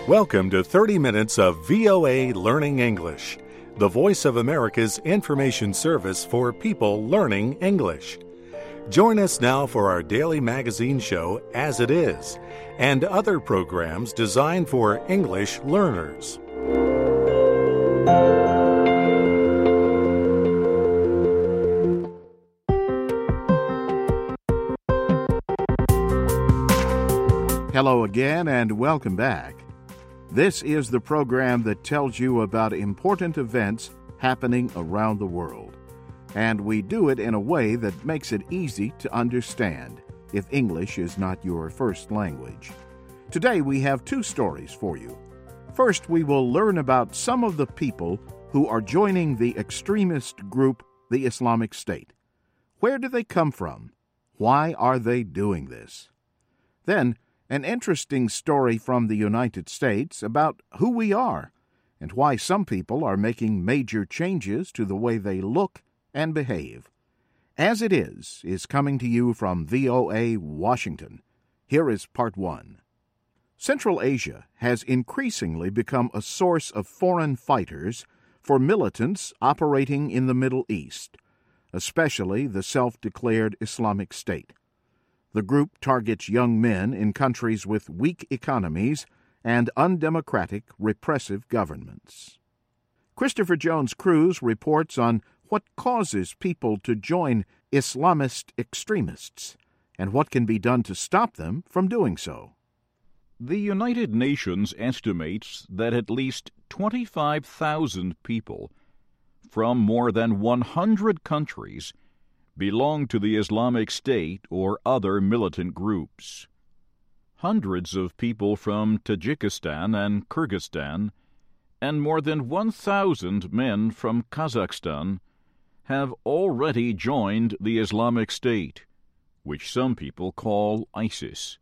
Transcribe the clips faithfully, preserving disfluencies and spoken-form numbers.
Welcome to thirty minutes of V O A Learning English, the voice of America's information service for people learning English. Join us now for our daily magazine show, As It Is, and other programs designed for English learners. Hello again and welcome back. This is the program that tells you about important events happening around the world. And we do it in a way that makes it easy to understand if English is not your first language. Today we have two stories for you. First, we will learn about some of the people who are joining the extremist group, the Islamic State. Where do they come from? Why are they doing this? Then, an interesting story from the United States about who we are and why some people are making major changes to the way they look and behave. As It Is is coming to you from V O A Washington. Here is part one. Central Asia has increasingly become a source of foreign fighters for militants operating in the Middle East, especially the self-declared Islamic State. The group targets young men in countries with weak economies and undemocratic, repressive governments. Christopher Jones Cruz reports on what causes people to join Islamist extremists and what can be done to stop them from doing so. The United Nations estimates that at least twenty-five thousand people from more than one hundred countries belong to the Islamic State or other militant groups. Hundreds of people from Tajikistan and Kyrgyzstan and more than one thousand men from Kazakhstan have already joined the Islamic State, which some people call ISIS.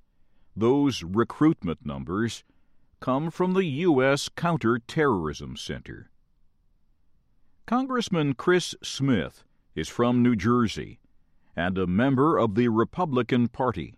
Those recruitment numbers come from the U S Counterterrorism Center. Congressman Chris Smith is from New Jersey and a member of the Republican Party.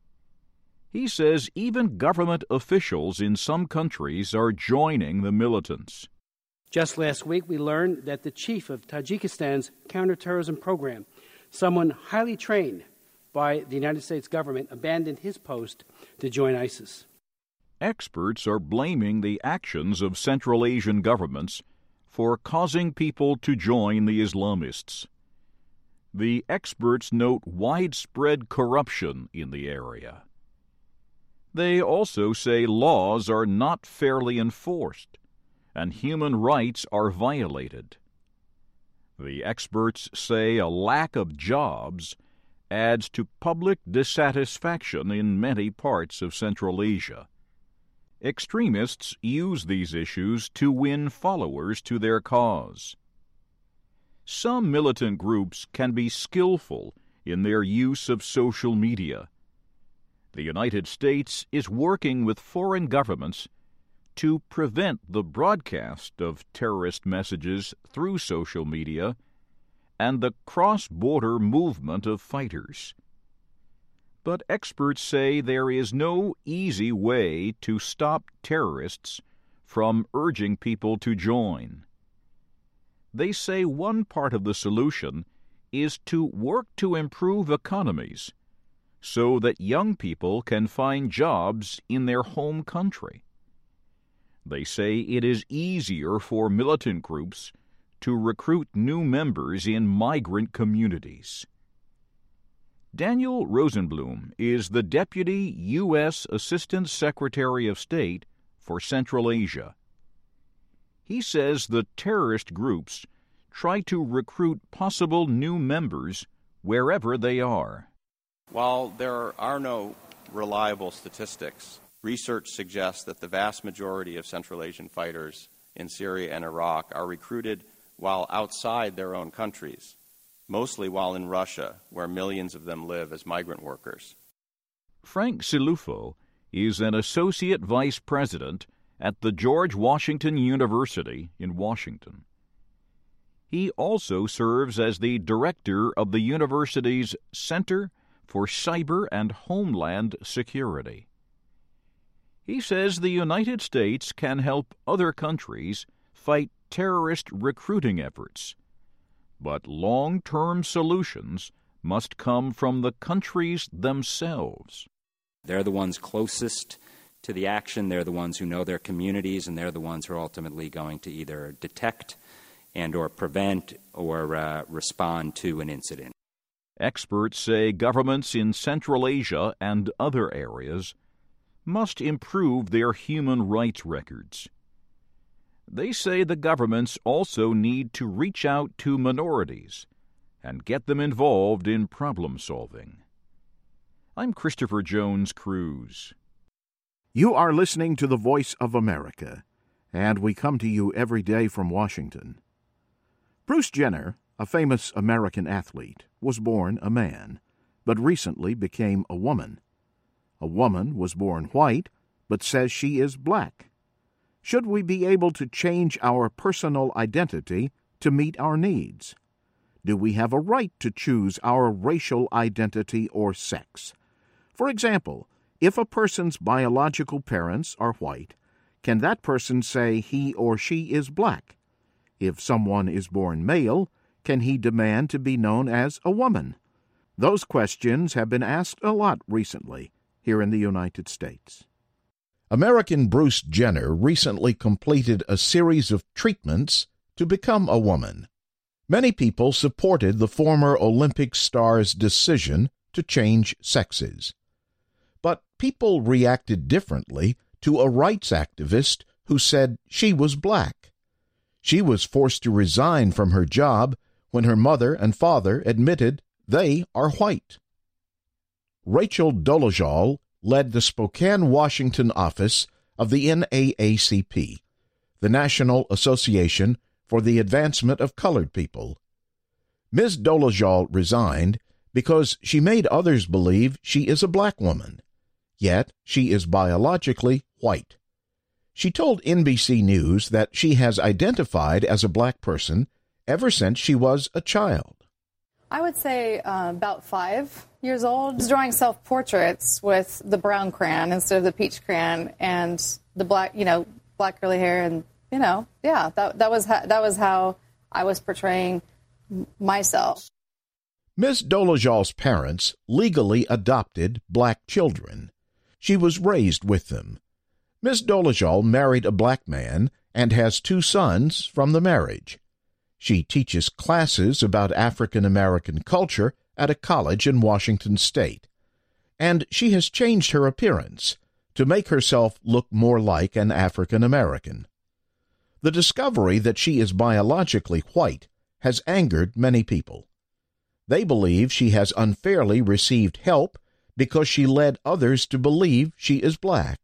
He says even government officials in some countries are joining the militants. Just last week, we learned that the chief of Tajikistan's counterterrorism program, someone highly trained by the United States government, abandoned his post to join ISIS. Experts are blaming the actions of Central Asian governments for causing people to join the Islamists. The experts note widespread corruption in the area. They also say laws are not fairly enforced and human rights are violated. The experts say a lack of jobs adds to public dissatisfaction in many parts of Central Asia. Extremists use these issues to win followers to their cause. Some militant groups can be skillful in their use of social media. The United States is working with foreign governments to prevent the broadcast of terrorist messages through social media and the cross-border movement of fighters. But experts say there is no easy way to stop terrorists from urging people to join. They say one part of the solution is to work to improve economies so that young people can find jobs in their home country. They say it is easier for militant groups to recruit new members in migrant communities. Daniel Rosenblum is the Deputy U S Assistant Secretary of State for Central Asia. He says the terrorist groups try to recruit possible new members wherever they are. While there are no reliable statistics, research suggests that the vast majority of Central Asian fighters in Syria and Iraq are recruited while outside their own countries, mostly while in Russia, where millions of them live as migrant workers. Frank Silufo is an associate vice president at the George Washington University in Washington. He also serves as the director of the university's Center for Cyber and Homeland Security. He says the United States can help other countries fight terrorist recruiting efforts, but long-term solutions must come from the countries themselves. They're the ones closest to the action. They're the ones who know their communities, and they're the ones who are ultimately going to either detect and or prevent or uh, respond to an incident. Experts say governments in Central Asia and other areas must improve their human rights records. They say the governments also need to reach out to minorities and get them involved in problem solving. I'm Christopher Jones Cruz. You are listening to the Voice of America, and we come to you every day from Washington. Bruce Jenner, a famous American athlete, was born a man, but recently became a woman. A woman was born white, but says she is black. Should we be able to change our personal identity to meet our needs? Do we have a right to choose our racial identity or sex? For example, if a person's biological parents are white, can that person say he or she is black? If someone is born male, can he demand to be known as a woman? Those questions have been asked a lot recently here in the United States. American Bruce Jenner recently completed a series of treatments to become a woman. Many people supported the former Olympic star's decision to change sexes. But people reacted differently to a rights activist who said she was black. She was forced to resign from her job when her mother and father admitted they are white. Rachel Dolezal led the Spokane, Washington office of the N double A C P, the National Association for the Advancement of Colored People. Miz Dolezal resigned because she made others believe she is a black woman, yet she is biologically white. She told N B C News that she has identified as a black person ever since she was a child. I would say uh, about five years old. I was drawing self-portraits with the brown crayon instead of the peach crayon and the black, you know, black curly hair. And, you know, yeah, that, that was how, that was how I was portraying myself. Miz Dolezal's parents legally adopted black children. She was raised with them. Miz Dolezal married a black man and has two sons from the marriage. She teaches classes about African American culture at a college in Washington State, and she has changed her appearance to make herself look more like an African American. The discovery that she is biologically white has angered many people. They believe she has unfairly received help because she led others to believe she is black.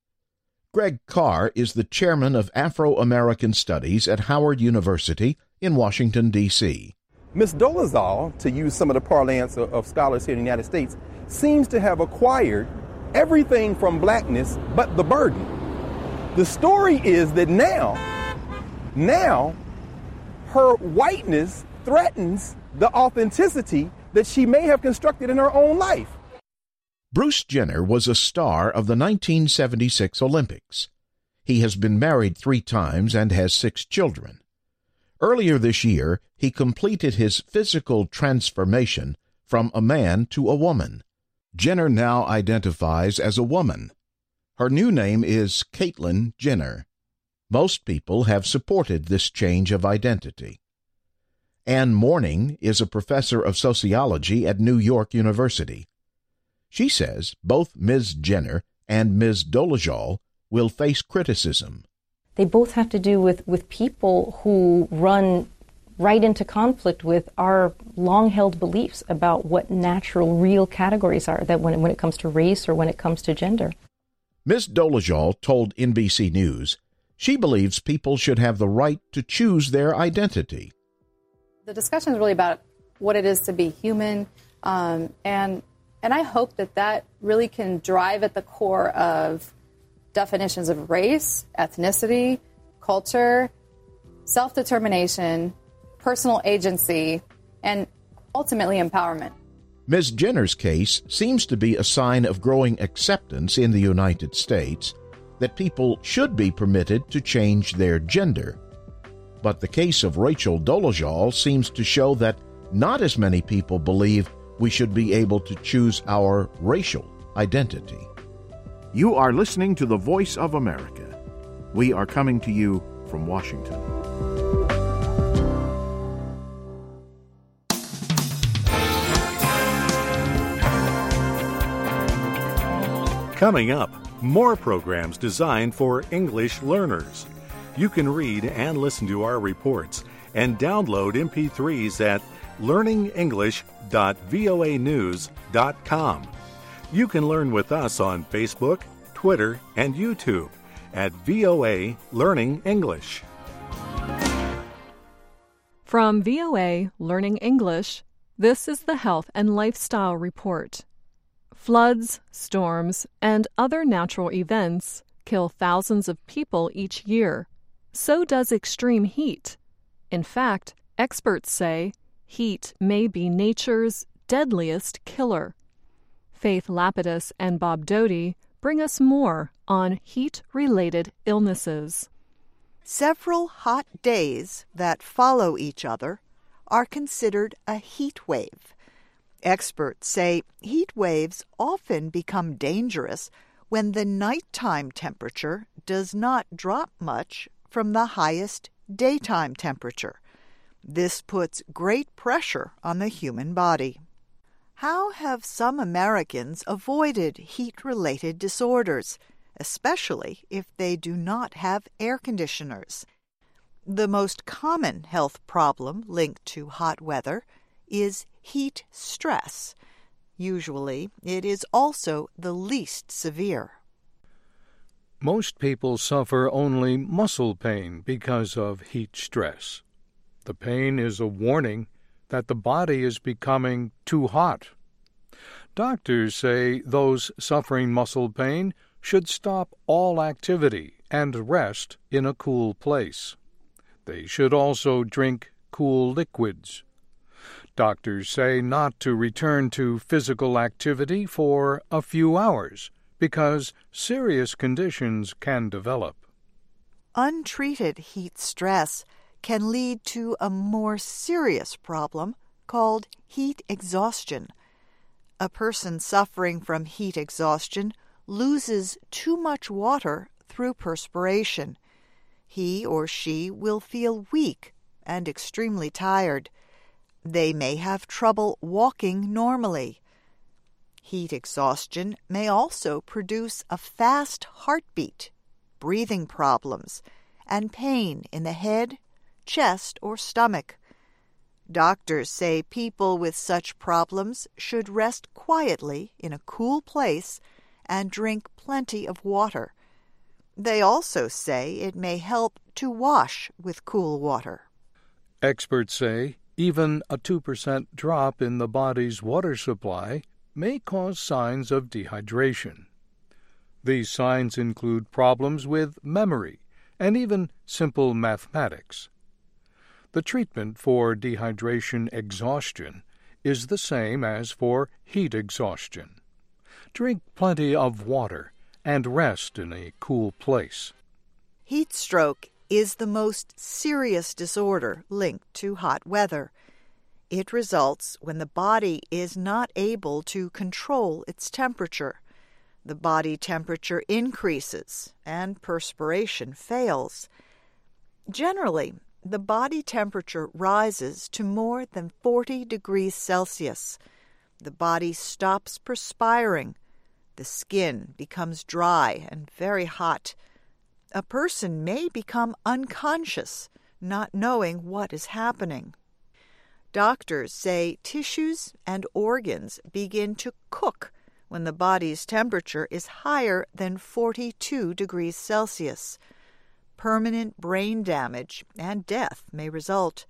Greg Carr is the chairman of Afro-American Studies at Howard University in Washington, D C Miz Dolezal, to use some of the parlance of, of scholars here in the United States, seems to have acquired everything from blackness but the burden. The story is that now, now, her whiteness threatens the authenticity that she may have constructed in her own life. Bruce Jenner was a star of the nineteen seventy-six Olympics. He has been married three times and has six children. Earlier this year, he completed his physical transformation from a man to a woman. Jenner now identifies as a woman. Her new name is Caitlyn Jenner. Most people have supported this change of identity. Ann Morning is a professor of sociology at New York University. She says both Miz Jenner and Miz Dolezal will face criticism. They both have to do with, with people who run right into conflict with our long-held beliefs about what natural, real categories are, that when, when it comes to race or when it comes to gender. Miz Dolezal told N B C News she believes people should have the right to choose their identity. The discussion is really about what it is to be human, um, and and I hope that that really can drive at the core of definitions of race, ethnicity, culture, self-determination, personal agency, and ultimately empowerment. Miz Jenner's case seems to be a sign of growing acceptance in the United States that people should be permitted to change their gender. But the case of Rachel Dolezal seems to show that not as many people believe we should be able to choose our racial identity. You are listening to the Voice of America. We are coming to you from Washington. Coming up, more programs designed for English learners. You can read and listen to our reports and download M P threes at learning english dot voa news dot com. You can learn with us on Facebook, Twitter, and YouTube at V O A Learning English. From V O A Learning English, this is the Health and Lifestyle Report. Floods, storms, and other natural events kill thousands of people each year. So does extreme heat. In fact, experts say heat may be nature's deadliest killer. Faith Lapidus and Bob Doty bring us more on heat-related illnesses. Several hot days that follow each other are considered a heat wave. Experts say heat waves often become dangerous when the nighttime temperature does not drop much from the highest daytime temperature. This puts great pressure on the human body. How have some Americans avoided heat-related disorders, especially if they do not have air conditioners? The most common health problem linked to hot weather is heat stress. Usually, it is also the least severe. Most people suffer only muscle pain because of heat stress. The pain is a warning that the body is becoming too hot. Doctors say those suffering muscle pain should stop all activity and rest in a cool place. They should also drink cool liquids. Doctors say not to return to physical activity for a few hours because serious conditions can develop. Untreated heat stress can lead to a more serious problem called heat exhaustion. A person suffering from heat exhaustion loses too much water through perspiration. He or she will feel weak and extremely tired. They may have trouble walking normally. Heat exhaustion may also produce a fast heartbeat, breathing problems, and pain in the head, chest, or stomach. Doctors say people with such problems should rest quietly in a cool place and drink plenty of water. They also say it may help to wash with cool water. Experts say even a two percent drop in the body's water supply may cause signs of dehydration. These signs include problems with memory and even simple mathematics. The treatment for dehydration exhaustion is the same as for heat exhaustion. Drink plenty of water and rest in a cool place. Heat stroke is the most serious disorder linked to hot weather. It results when the body is not able to control its temperature. The body temperature increases and perspiration fails. Generally, the body temperature rises to more than forty degrees Celsius. The body stops perspiring. The skin becomes dry and very hot. A person may become unconscious, not knowing what is happening. Doctors say tissues and organs begin to cook when the body's temperature is higher than forty-two degrees Celsius. Permanent brain damage and death may result.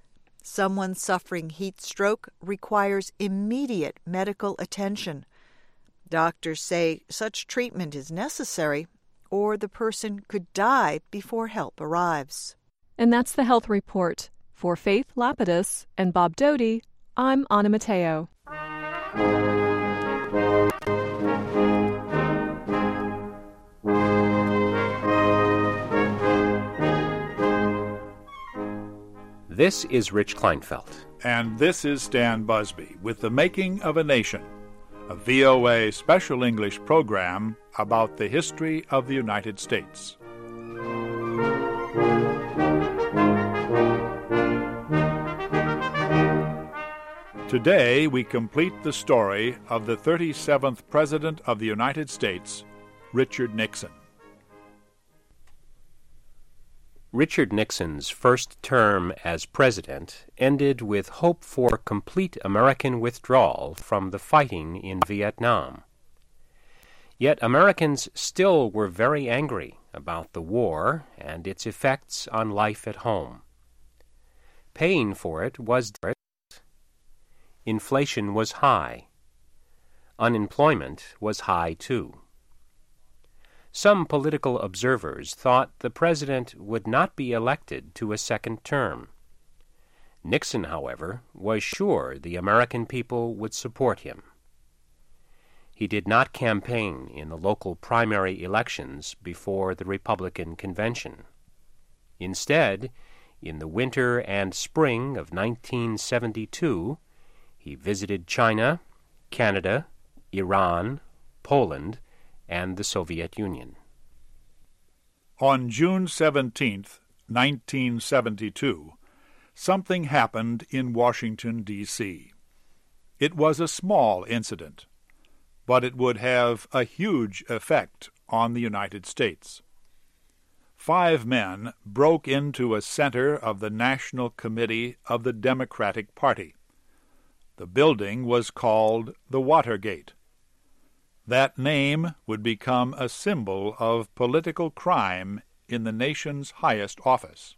Someone suffering heat stroke requires immediate medical attention. Doctors say such treatment is necessary, or the person could die before help arrives. And that's the Health Report. For Faith Lapidus and Bob Doty, I'm Anna Mateo. This is Rich Kleinfeld. And this is Stan Busby with The Making of a Nation, a V O A special English program about the history of the United States. Today we complete the story of the thirty-seventh President of the United States, Richard Nixon. Richard Nixon's first term as president ended with hope for complete American withdrawal from the fighting in Vietnam. Yet Americans still were very angry about the war and its effects on life at home. Paying for it was difficult. Inflation was high. Unemployment was high too. Some political observers thought the president would not be elected to a second term. Nixon, however, was sure the American people would support him. He did not campaign in the local primary elections before the Republican convention. Instead, in the winter and spring of nineteen seventy-two, he visited China, Canada, Iran, Poland, and the Soviet Union. On June seventeenth, nineteen seventy-two, something happened in Washington, D C It was a small incident, but it would have a huge effect on the United States. Five men broke into a center of the National Committee of the Democratic Party. The building was called the Watergate. That name would become a symbol of political crime in the nation's highest office.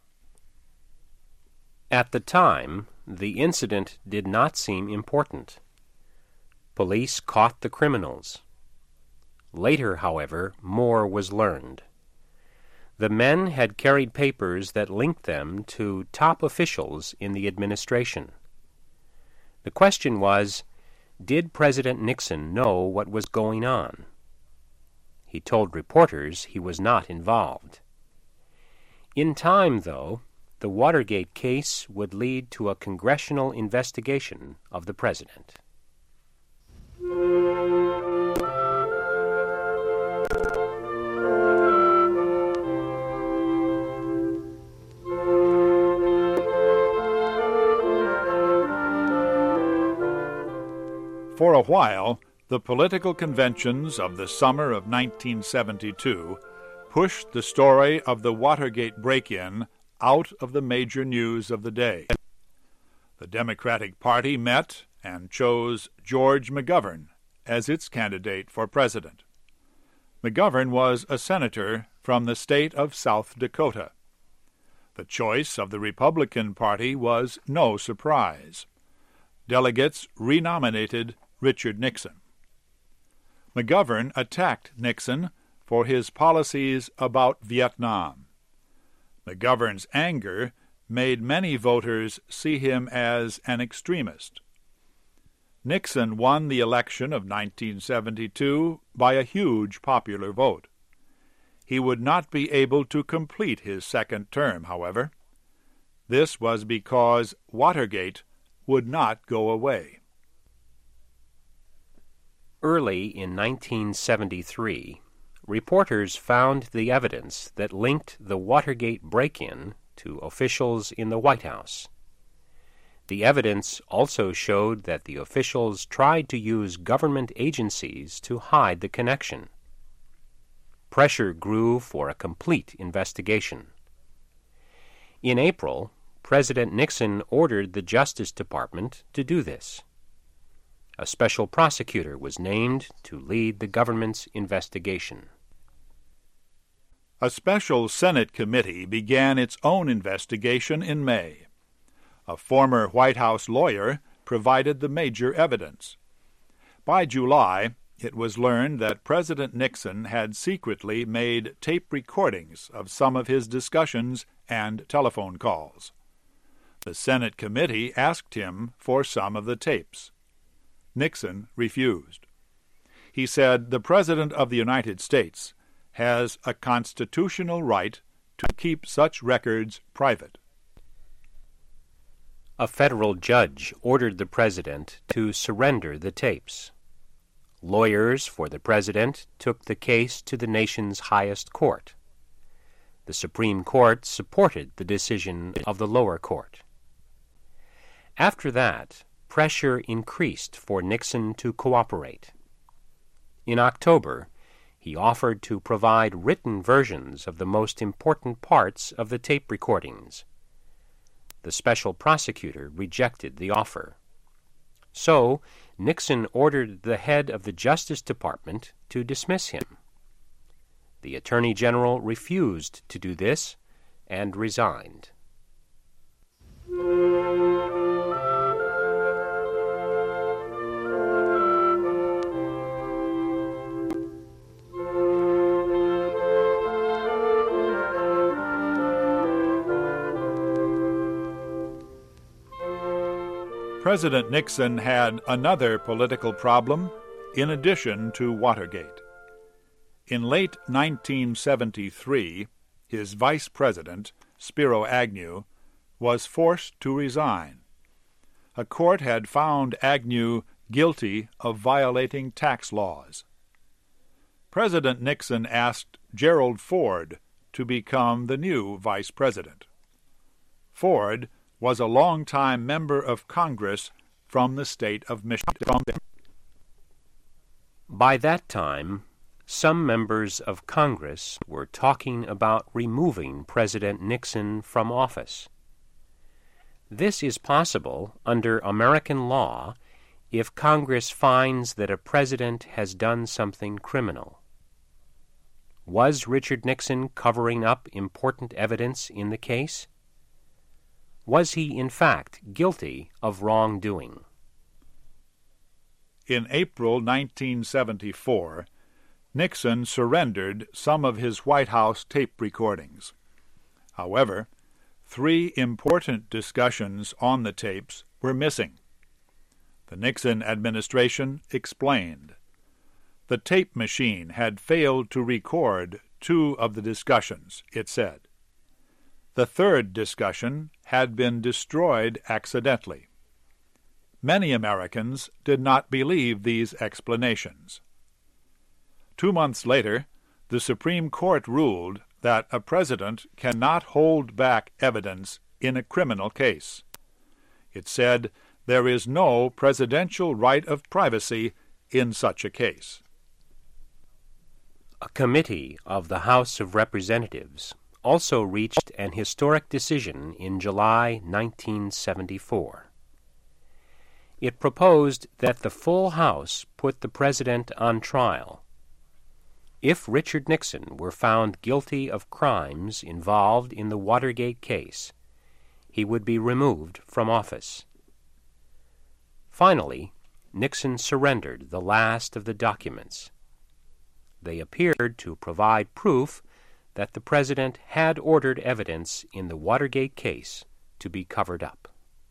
At the time, the incident did not seem important. Police caught the criminals. Later, however, more was learned. The men had carried papers that linked them to top officials in the administration. The question was, did President Nixon know what was going on? He told reporters he was not involved. In time, though, the Watergate case would lead to a congressional investigation of the president. For a while, the political conventions of the summer of nineteen seventy-two pushed the story of the Watergate break-in out of the major news of the day. The Democratic Party met and chose George McGovern as its candidate for president. McGovern was a senator from the state of South Dakota. The choice of the Republican Party was no surprise. Delegates renominated Richard Nixon. McGovern attacked Nixon for his policies about Vietnam. McGovern's anger made many voters see him as an extremist. Nixon won the election of nineteen seventy-two by a huge popular vote. He would not be able to complete his second term, however. This was because Watergate would not go away. Early in nineteen seventy-three, reporters found the evidence that linked the Watergate break-in to officials in the White House. The evidence also showed that the officials tried to use government agencies to hide the connection. Pressure grew for a complete investigation. In April, President Nixon ordered the Justice Department to do this. A special prosecutor was named to lead the government's investigation. A special Senate committee began its own investigation in May. A former White House lawyer provided the major evidence. By July, it was learned that President Nixon had secretly made tape recordings of some of his discussions and telephone calls. The Senate committee asked him for some of the tapes. Nixon refused. He said the President of the United States has a constitutional right to keep such records private. A federal judge ordered the president to surrender the tapes. Lawyers for the president took the case to the nation's highest court. The Supreme Court supported the decision of the lower court. After that, pressure increased for Nixon to cooperate. In October, he offered to provide written versions of the most important parts of the tape recordings. The special prosecutor rejected the offer. So, Nixon ordered the head of the Justice Department to dismiss him. The Attorney General refused to do this and resigned. President Nixon had another political problem in addition to Watergate. In late nineteen seventy-three, his vice president, Spiro Agnew, was forced to resign. A court had found Agnew guilty of violating tax laws. President Nixon asked Gerald Ford to become the new vice president. Ford was a longtime member of Congress from the state of Michigan. By that time, some members of Congress were talking about removing President Nixon from office. This is possible under American law if Congress finds that a president has done something criminal. Was Richard Nixon covering up important evidence in the case? Was he, in fact, guilty of wrongdoing? In April nineteen seventy-four, Nixon surrendered some of his White House tape recordings. However, three important discussions on the tapes were missing. The Nixon administration explained. The tape machine had failed to record two of the discussions, it said. The third discussion had been destroyed accidentally. Many Americans did not believe these explanations. Two months later, the Supreme Court ruled that a president cannot hold back evidence in a criminal case. It said there is no presidential right of privacy in such a case. A committee of the House of Representatives also reached an historic decision in July nineteen seventy-four. It proposed that the full House put the president on trial. If Richard Nixon were found guilty of crimes involved in the Watergate case, he would be removed from office. Finally, Nixon surrendered the last of the documents. They appeared to provide proof that the president had ordered evidence in the Watergate case to be covered up.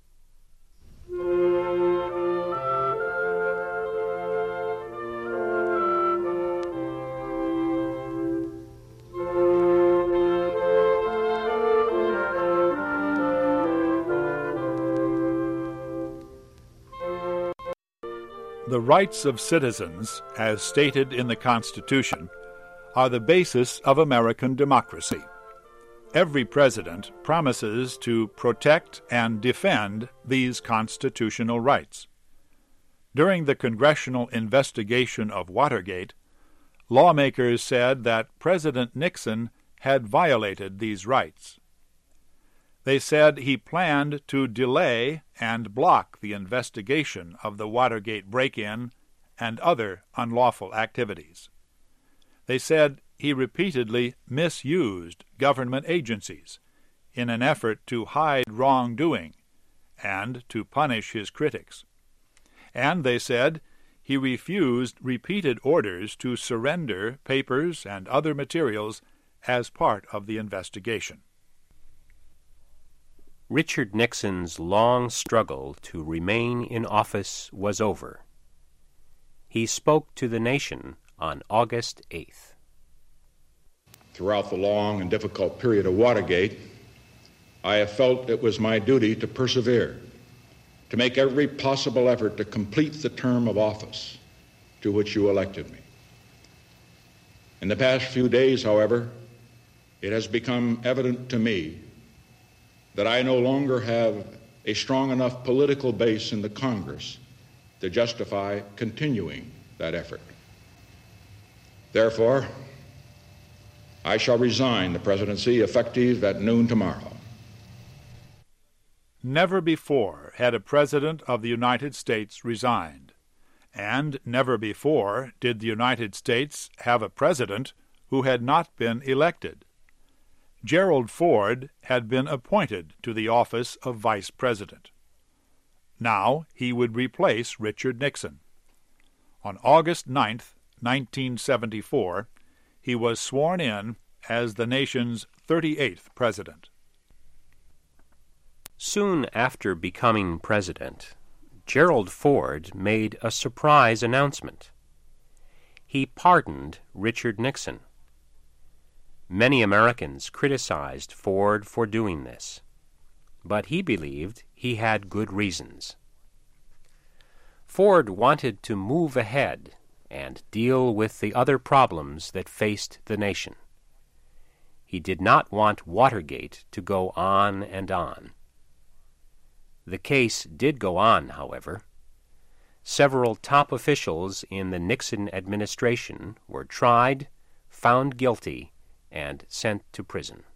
The rights of citizens, as stated in the Constitution, are the basis of American democracy. Every president promises to protect and defend these constitutional rights. During the congressional investigation of Watergate, lawmakers said that President Nixon had violated these rights. They said he planned to delay and block the investigation of the Watergate break-in and other unlawful activities. They said he repeatedly misused government agencies in an effort to hide wrongdoing and to punish his critics. And they said he refused repeated orders to surrender papers and other materials as part of the investigation. Richard Nixon's long struggle to remain in office was over. He spoke to the nation on August eighth. Throughout the long and difficult period of Watergate, I have felt it was my duty to persevere to make every possible effort to complete the term of office to which you elected me. In the past few days, however, it has become evident to me that I no longer have a strong enough political base in the Congress to justify continuing that effort. Therefore, I shall resign the presidency effective at noon tomorrow. Never before had a president of the United States resigned, and never before did the United States have a president who had not been elected. Gerald Ford had been appointed to the office of vice president. Now he would replace Richard Nixon. On August ninth, nineteen seventy-four, he was sworn in as the nation's thirty-eighth president. Soon after becoming president, Gerald Ford made a surprise announcement. He pardoned Richard Nixon. Many Americans criticized Ford for doing this, but he believed he had good reasons. Ford wanted to move ahead and deal with the other problems that faced the nation. He did not want Watergate to go on and on. The case did go on, however. Several top officials in the Nixon administration were tried, found guilty, and sent to prison.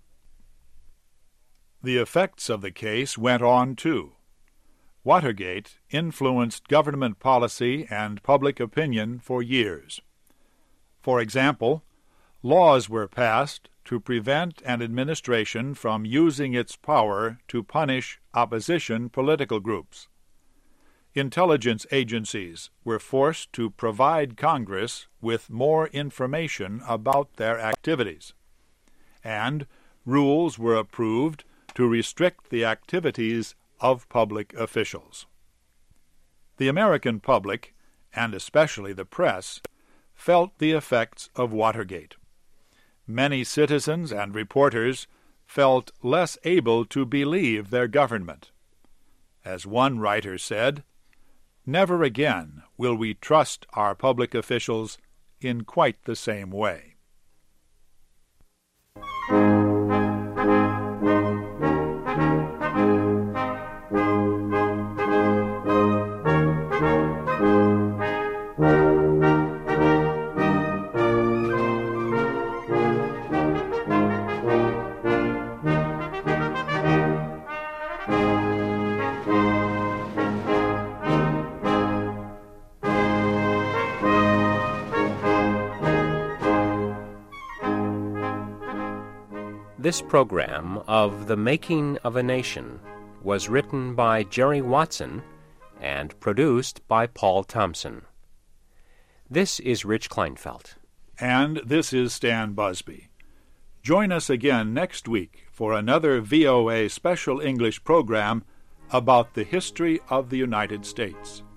The effects of the case went on, too. Watergate influenced government policy and public opinion for years. For example, laws were passed to prevent an administration from using its power to punish opposition political groups. Intelligence agencies were forced to provide Congress with more information about their activities, and rules were approved to restrict the activities of public officials. The American public, and especially the press, felt the effects of Watergate. Many citizens and reporters felt less able to believe their government. As one writer said, "Never again will we trust our public officials in quite the same way." This program of The Making of a Nation was written by Jerry Watson and produced by Paul Thompson. This is Rich Kleinfeld. And this is Stan Busby. Join us again next week for another V O A Special English program about the history of the United States.